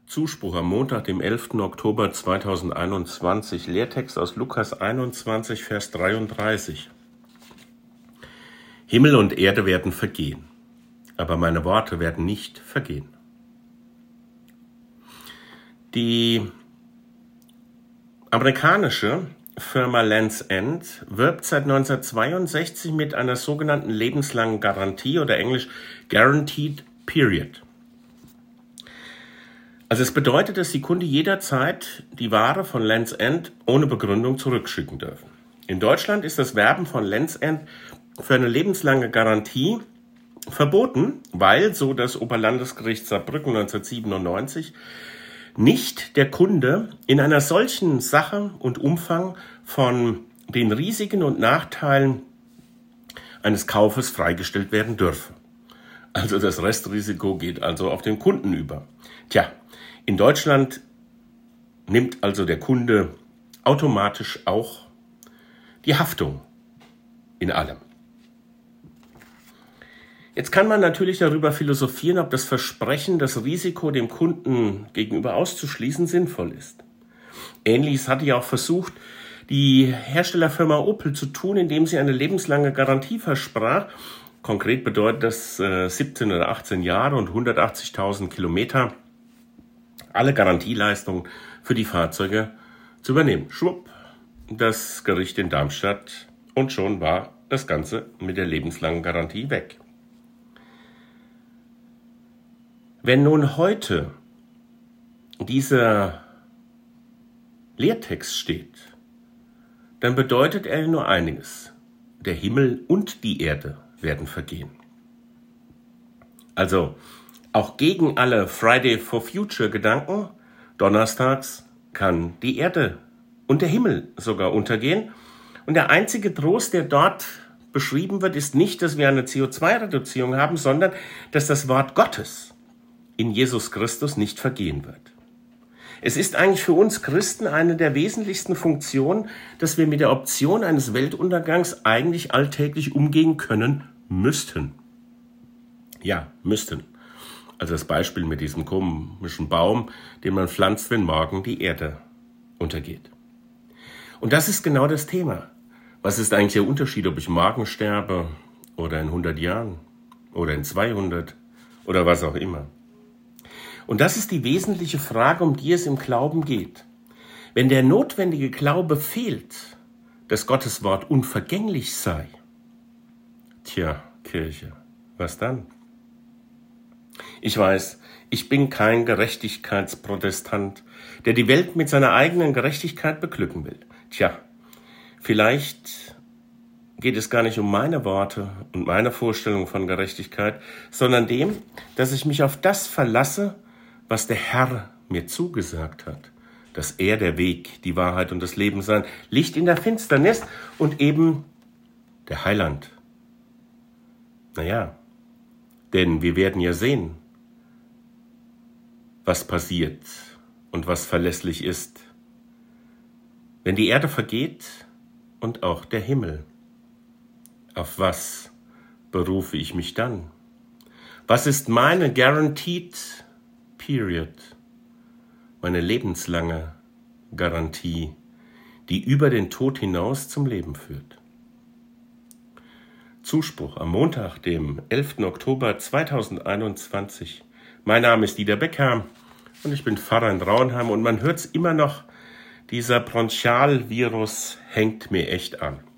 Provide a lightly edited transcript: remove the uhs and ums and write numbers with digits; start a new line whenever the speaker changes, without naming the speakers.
Zuspruch am Montag, dem 11. Oktober 2021, Lehrtext aus Lukas 21, Vers 33. Himmel und Erde werden vergehen, aber meine Worte werden nicht vergehen. Die amerikanische Firma Lands' End wirbt seit 1962 mit einer sogenannten lebenslangen Garantie oder englisch Guaranteed Period. Also es bedeutet, dass die Kunden jederzeit die Ware von Lands' End ohne Begründung zurückschicken dürfen. In Deutschland ist das Werben von Lands' End für eine lebenslange Garantie verboten, weil, so das Oberlandesgericht Saarbrücken 1997, nicht der Kunde in einer solchen Sache und Umfang von den Risiken und Nachteilen eines Kaufes freigestellt werden dürfe. Also das Restrisiko geht also auf den Kunden über. Tja, in Deutschland nimmt also der Kunde automatisch auch die Haftung in allem. Jetzt kann man natürlich darüber philosophieren, ob das Versprechen, das Risiko dem Kunden gegenüber auszuschließen, sinnvoll ist. Ähnliches hatte ja auch versucht, die Herstellerfirma Opel zu tun, indem sie eine lebenslange Garantie versprach. Konkret bedeutet das 17 oder 18 Jahre und 180.000 Kilometer, alle Garantieleistungen für die Fahrzeuge zu übernehmen. Schwupp, das Gericht in Darmstadt, und schon war das Ganze mit der lebenslangen Garantie weg. Wenn nun heute dieser Lehrtext steht, dann bedeutet er nur einiges: Der Himmel und die Erde werden vergehen. Also auch gegen alle Friday for Future Gedanken, donnerstags kann die Erde und der Himmel sogar untergehen. Und der einzige Trost, der dort beschrieben wird, ist nicht, dass wir eine CO2-Reduzierung haben, sondern dass das Wort Gottes in Jesus Christus nicht vergehen wird. Es ist eigentlich für uns Christen eine der wesentlichsten Funktionen, dass wir mit der Option eines Weltuntergangs eigentlich alltäglich umgehen können müssten. Ja, müssten. Also das Beispiel mit diesem komischen Baum, den man pflanzt, wenn morgen die Erde untergeht. Und das ist genau das Thema. Was ist eigentlich der Unterschied, ob ich morgen sterbe oder in 100 Jahren oder in 200 oder was auch immer? Und das ist die wesentliche Frage, um die es im Glauben geht. Wenn der notwendige Glaube fehlt, dass Gottes Wort unvergänglich sei, tja, Kirche, was dann? Ich weiß, ich bin kein Gerechtigkeitsprotestant, der die Welt mit seiner eigenen Gerechtigkeit beglücken will. Tja, vielleicht geht es gar nicht um meine Worte und meine Vorstellung von Gerechtigkeit, sondern dem, dass ich mich auf das verlasse, was der Herr mir zugesagt hat, dass er der Weg, die Wahrheit und das Leben sein, Licht in der Finsternis und eben der Heiland. Naja, denn wir werden ja sehen, was passiert und was verlässlich ist, wenn die Erde vergeht und auch der Himmel. Auf was berufe ich mich dann? Was ist meine Guaranteed Period, meine lebenslange Garantie, die über den Tod hinaus zum Leben führt? Zuspruch am Montag, dem 11. Oktober 2021. Mein Name ist Dieter Becker und ich bin Pfarrer in Rauenheim und man hört es immer noch, dieser Bronchialvirus hängt mir echt an.